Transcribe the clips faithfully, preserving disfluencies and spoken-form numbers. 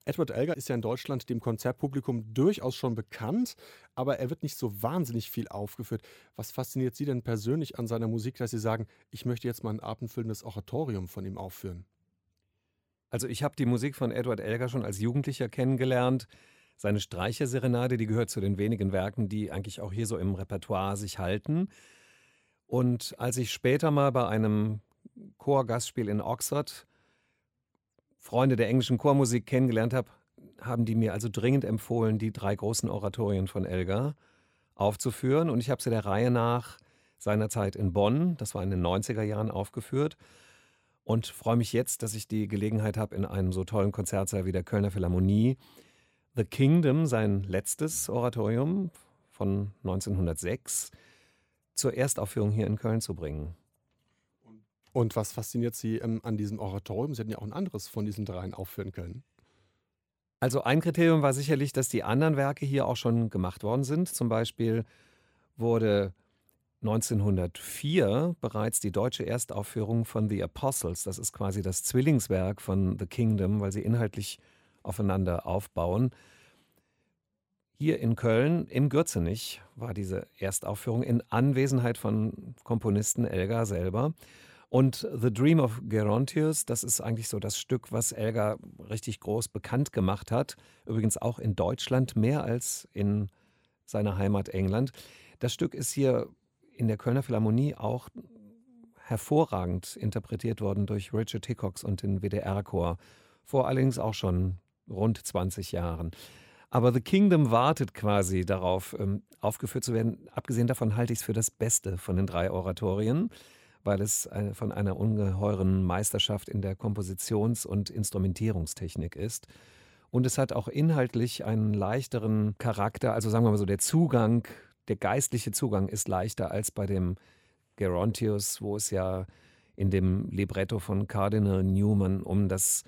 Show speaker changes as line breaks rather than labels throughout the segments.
Edward Elgar ist ja in Deutschland dem Konzertpublikum durchaus schon bekannt, aber er wird nicht so wahnsinnig viel aufgeführt. Was fasziniert Sie denn persönlich an seiner Musik, dass Sie sagen: „Ich möchte jetzt mal ein abendfüllendes Oratorium von ihm aufführen?“
Also, ich habe die Musik von Edward Elgar schon als Jugendlicher kennengelernt. Seine Streicherserenade, die gehört zu den wenigen Werken, die eigentlich auch hier so im Repertoire sich halten. Und als ich später mal bei einem Chorgastspiel in Oxford Freunde der englischen Chormusik kennengelernt habe, haben die mir also dringend empfohlen, die drei großen Oratorien von Elgar aufzuführen. Und ich habe sie der Reihe nach seinerzeit in Bonn, das war in den neunziger Jahren, aufgeführt und freue mich jetzt, dass ich die Gelegenheit habe, in einem so tollen Konzertsaal wie der Kölner Philharmonie The Kingdom, sein letztes Oratorium von neunzehnhundertsechs, zur Erstaufführung hier in Köln zu bringen.
Und was fasziniert Sie, ähm, an diesem Oratorium? Sie hätten ja auch ein anderes von diesen dreien aufführen können.
Also ein Kriterium war sicherlich, dass die anderen Werke hier auch schon gemacht worden sind. Zum Beispiel wurde neunzehnhundertvier bereits die deutsche Erstaufführung von The Apostles, das ist quasi das Zwillingswerk von The Kingdom, weil sie inhaltlich aufeinander aufbauen. Hier in Köln, im Gürzenich, war diese Erstaufführung in Anwesenheit von Komponisten Elgar selber. Und The Dream of Gerontius, das ist eigentlich so das Stück, was Elgar richtig groß bekannt gemacht hat. Übrigens auch in Deutschland mehr als in seiner Heimat England. Das Stück ist hier in der Kölner Philharmonie auch hervorragend interpretiert worden durch Richard Hickox und den W D R-Chor, vor allerdings auch schon rund zwanzig Jahren. Aber The Kingdom wartet quasi darauf, ähm, aufgeführt zu werden. Abgesehen davon halte ich es für das Beste von den drei Oratorien, weil es äh, von einer ungeheuren Meisterschaft in der Kompositions- und Instrumentierungstechnik ist. Und es hat auch inhaltlich einen leichteren Charakter, also sagen wir mal so, der Zugang, der geistliche Zugang ist leichter als bei dem Gerontius, wo es ja in dem Libretto von Cardinal Newman um das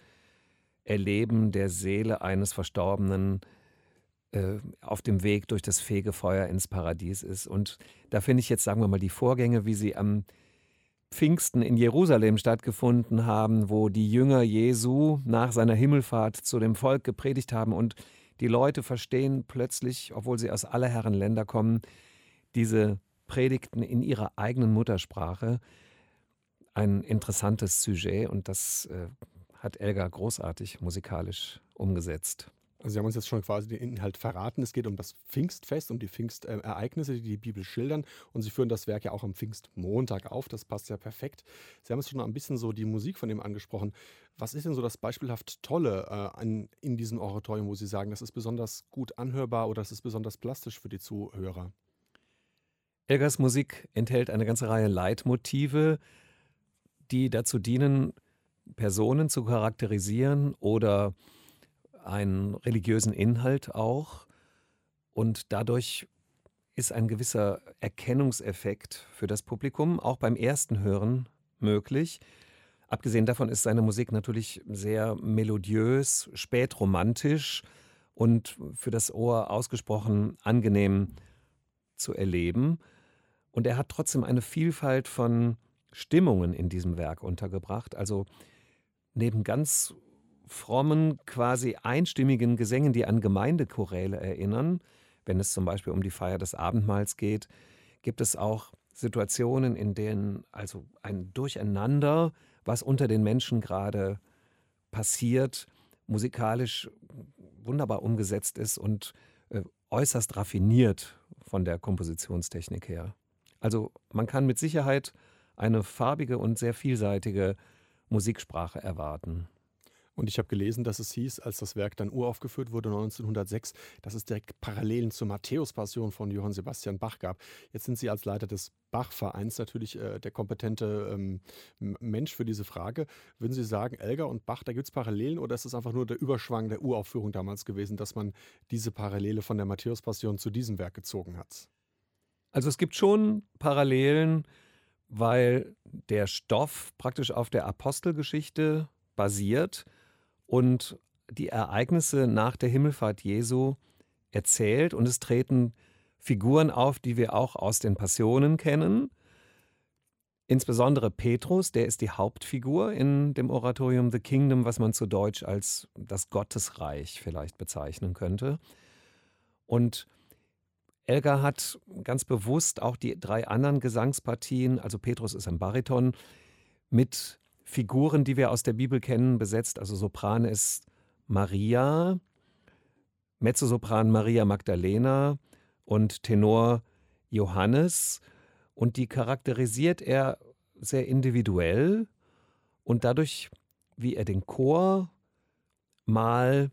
Erleben der Seele eines Verstorbenen äh, auf dem Weg durch das Fegefeuer ins Paradies ist. Und da finde ich jetzt, sagen wir mal, die Vorgänge, wie sie am Pfingsten in Jerusalem stattgefunden haben, wo die Jünger Jesu nach seiner Himmelfahrt zu dem Volk gepredigt haben und die Leute verstehen plötzlich, obwohl sie aus aller Herren Länder kommen, diese Predigten in ihrer eigenen Muttersprache. Ein interessantes Sujet und das äh, hat Elgar großartig musikalisch umgesetzt.
Also, Sie haben uns jetzt schon quasi den Inhalt verraten. Es geht um das Pfingstfest, um die Pfingstereignisse, die die Bibel schildern. Und Sie führen das Werk ja auch am Pfingstmontag auf. Das passt ja perfekt. Sie haben jetzt schon ein bisschen so die Musik von ihm angesprochen. Was ist denn so das beispielhaft Tolle äh, an, in diesem Oratorium, wo Sie sagen, das ist besonders gut anhörbar oder das ist besonders plastisch für die Zuhörer?
Elgars Musik enthält eine ganze Reihe Leitmotive, die dazu dienen, Personen zu charakterisieren oder einen religiösen Inhalt auch. Und dadurch ist ein gewisser Erkennungseffekt für das Publikum auch beim ersten Hören möglich. Abgesehen davon ist seine Musik natürlich sehr melodiös, spätromantisch und für das Ohr ausgesprochen angenehm zu erleben. Und er hat trotzdem eine Vielfalt von Stimmungen in diesem Werk untergebracht. Also neben ganz frommen, quasi einstimmigen Gesängen, die an Gemeindechoräle erinnern, wenn es zum Beispiel um die Feier des Abendmahls geht, gibt es auch Situationen, in denen also ein Durcheinander, was unter den Menschen gerade passiert, musikalisch wunderbar umgesetzt ist und äh, äußerst raffiniert von der Kompositionstechnik her. Also man kann mit Sicherheit eine farbige und sehr vielseitige Musiksprache erwarten.
Und ich habe gelesen, dass es hieß, als das Werk dann uraufgeführt wurde neunzehnhundertsechs, dass es direkt Parallelen zur Matthäus-Passion von Johann Sebastian Bach gab. Jetzt sind Sie als Leiter des Bach-Vereins natürlich äh, der kompetente ähm, M- Mensch für diese Frage. Würden Sie sagen, Elgar und Bach, da gibt es Parallelen oder ist es einfach nur der Überschwang der Uraufführung damals gewesen, dass man diese Parallele von der Matthäus-Passion zu diesem Werk gezogen hat?
Also es gibt schon Parallelen, weil der Stoff praktisch auf der Apostelgeschichte basiert und die Ereignisse nach der Himmelfahrt Jesu erzählt und es treten Figuren auf, die wir auch aus den Passionen kennen. Insbesondere Petrus, der ist die Hauptfigur in dem Oratorium The Kingdom, was man zu Deutsch als das Gottesreich vielleicht bezeichnen könnte. Und Elgar hat ganz bewusst auch die drei anderen Gesangspartien, also Petrus ist ein Bariton, mit Figuren, die wir aus der Bibel kennen, besetzt. Also Sopran ist Maria, Mezzosopran Maria Magdalena und Tenor Johannes. Und die charakterisiert er sehr individuell und dadurch, wie er den Chor mal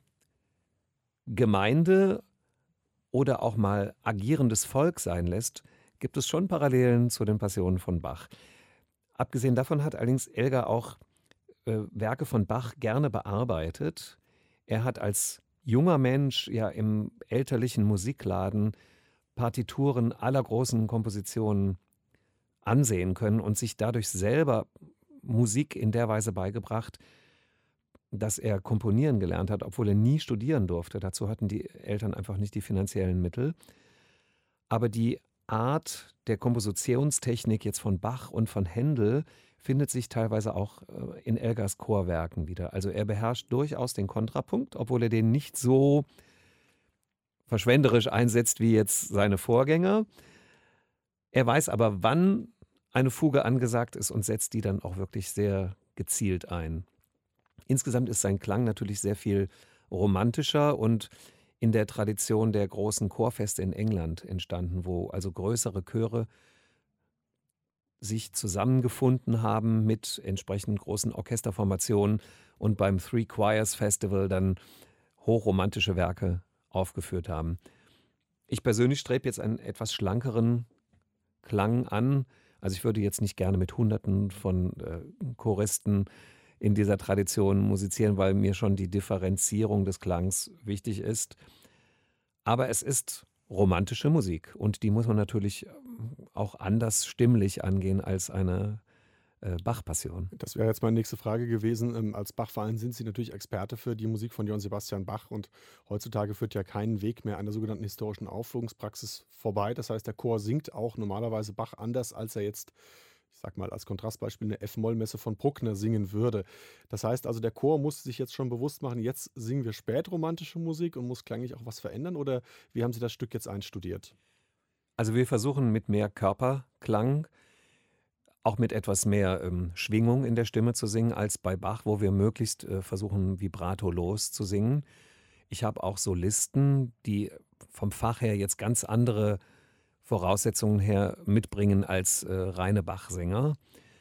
Gemeinde oder auch mal agierendes Volk sein lässt, gibt es schon Parallelen zu den Passionen von Bach. Abgesehen davon hat allerdings Elgar auch äh, Werke von Bach gerne bearbeitet. Er hat als junger Mensch ja im elterlichen Musikladen Partituren aller großen Kompositionen ansehen können und sich dadurch selber Musik in der Weise beigebracht, dass er komponieren gelernt hat, obwohl er nie studieren durfte. Dazu hatten die Eltern einfach nicht die finanziellen Mittel. Aber die Art der Kompositionstechnik jetzt von Bach und von Händel findet sich teilweise auch äh, in Elgars Chorwerken wieder. Also er beherrscht durchaus den Kontrapunkt, obwohl er den nicht so verschwenderisch einsetzt wie jetzt seine Vorgänger. Er weiß aber, wann eine Fuge angesagt ist und setzt die dann auch wirklich sehr gezielt ein. Insgesamt ist sein Klang natürlich sehr viel romantischer und in der Tradition der großen Chorfeste in England entstanden, wo also größere Chöre sich zusammengefunden haben mit entsprechend großen Orchesterformationen und beim Three Choirs Festival dann hochromantische Werke aufgeführt haben. Ich persönlich strebe jetzt einen etwas schlankeren Klang an. Also ich würde jetzt nicht gerne mit Hunderten von äh, Choristen in dieser Tradition musizieren, weil mir schon die Differenzierung des Klangs wichtig ist. Aber es ist romantische Musik und die muss man natürlich auch anders stimmlich angehen als eine äh, Bach-Passion.
Das wäre jetzt meine nächste Frage gewesen. Ähm, als Bach-Verein sind Sie natürlich Experte für die Musik von Johann Sebastian Bach und heutzutage führt ja kein Weg mehr an der sogenannten historischen Aufführungspraxis vorbei. Das heißt, der Chor singt auch normalerweise Bach anders, als er jetzt, ich sag mal als Kontrastbeispiel, eine F-Moll-Messe von Bruckner singen würde. Das heißt also, der Chor muss sich jetzt schon bewusst machen, jetzt singen wir spätromantische Musik und muss klanglich auch was verändern, oder wie haben Sie das Stück jetzt einstudiert?
Also wir versuchen mit mehr Körperklang, auch mit etwas mehr ähm, Schwingung in der Stimme zu singen als bei Bach, wo wir möglichst äh, versuchen, vibratolos zu singen. Ich habe auch Solisten, die vom Fach her jetzt ganz andere Voraussetzungen her mitbringen als äh, reine Bach-Sänger.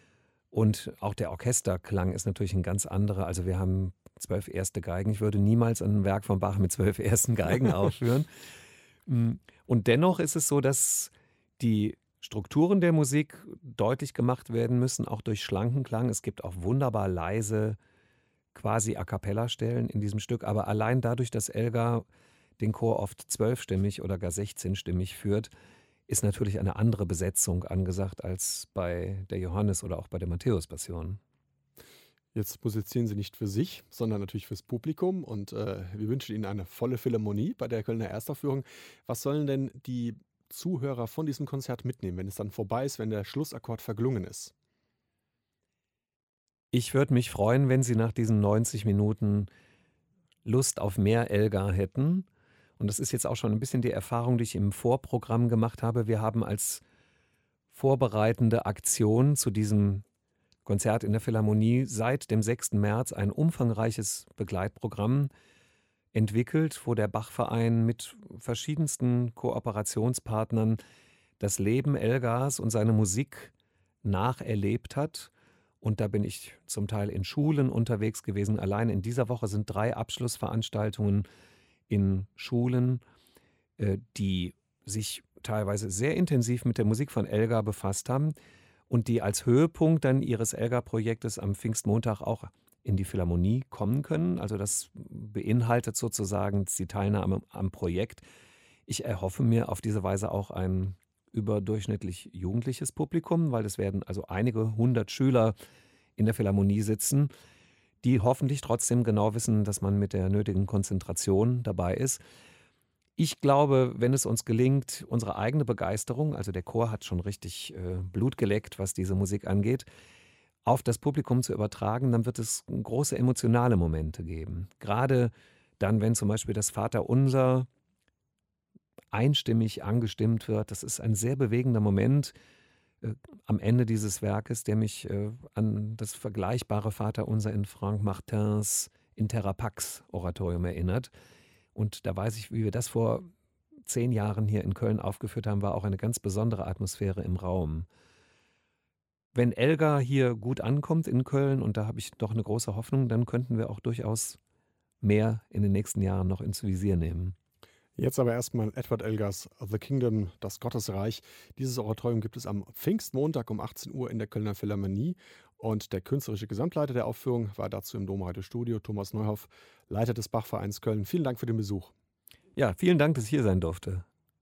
Und auch der Orchesterklang ist natürlich ein ganz anderer. Also wir haben zwölf erste Geigen. Ich würde niemals ein Werk von Bach mit zwölf ersten Geigen aufführen. Mm, Und dennoch ist es so, dass die Strukturen der Musik deutlich gemacht werden müssen, auch durch schlanken Klang. Es gibt auch wunderbar leise, quasi A cappella-Stellen in diesem Stück. Aber allein dadurch, dass Elgar den Chor oft zwölfstimmig oder gar sechzehnstimmig führt, ist natürlich eine andere Besetzung angesagt als bei der Johannes- oder auch bei der Matthäus-Passion.
Jetzt musizieren Sie nicht für sich, sondern natürlich fürs Publikum und äh, wir wünschen Ihnen eine volle Philharmonie bei der Kölner Erstaufführung. Was sollen denn die Zuhörer von diesem Konzert mitnehmen, wenn es dann vorbei ist, wenn der Schlussakkord verklungen ist?
Ich würde mich freuen, wenn Sie nach diesen neunzig Minuten Lust auf mehr Elgar hätten. Und das ist jetzt auch schon ein bisschen die Erfahrung, die ich im Vorprogramm gemacht habe. Wir haben als vorbereitende Aktion zu diesem Konzert in der Philharmonie seit dem sechsten März ein umfangreiches Begleitprogramm entwickelt, wo der Bachverein mit verschiedensten Kooperationspartnern das Leben Elgars und seine Musik nacherlebt hat. Und da bin ich zum Teil in Schulen unterwegs gewesen. Allein in dieser Woche sind drei Abschlussveranstaltungen in Schulen, äh, die sich teilweise sehr intensiv mit der Musik von Elgar befasst haben und die als Höhepunkt dann ihres Elgar-Projektes am Pfingstmontag auch in die Philharmonie kommen können. Also das beinhaltet sozusagen die Teilnahme am Projekt. Ich erhoffe mir auf diese Weise auch ein überdurchschnittlich jugendliches Publikum, weil es werden also einige hundert Schüler in der Philharmonie sitzen, die hoffentlich trotzdem genau wissen, dass man mit der nötigen Konzentration dabei ist. Ich glaube, wenn es uns gelingt, unsere eigene Begeisterung, also der Chor hat schon richtig äh, Blut geleckt, was diese Musik angeht, auf das Publikum zu übertragen, dann wird es große emotionale Momente geben. Gerade dann, wenn zum Beispiel das Vaterunser einstimmig angestimmt wird. Das ist ein sehr bewegender Moment äh, am Ende dieses Werkes, der mich äh, an das vergleichbare Vaterunser in Franck Martins Inter Pax Oratorium erinnert. Und da weiß ich, wie wir das vor zehn Jahren hier in Köln aufgeführt haben, war auch eine ganz besondere Atmosphäre im Raum. Wenn Elgar hier gut ankommt in Köln, und da habe ich doch eine große Hoffnung, dann könnten wir auch durchaus mehr in den nächsten Jahren noch ins Visier nehmen.
Jetzt aber erstmal Edward Elgars The Kingdom, das Gottesreich. Dieses Oratorium gibt es am Pfingstmontag um achtzehn Uhr in der Kölner Philharmonie. Und der künstlerische Gesamtleiter der Aufführung war dazu im Domradio-Studio, Thomas Neuhoff, Leiter des Bachvereins Köln. Vielen Dank für den Besuch.
Ja, vielen Dank, dass ich hier sein durfte.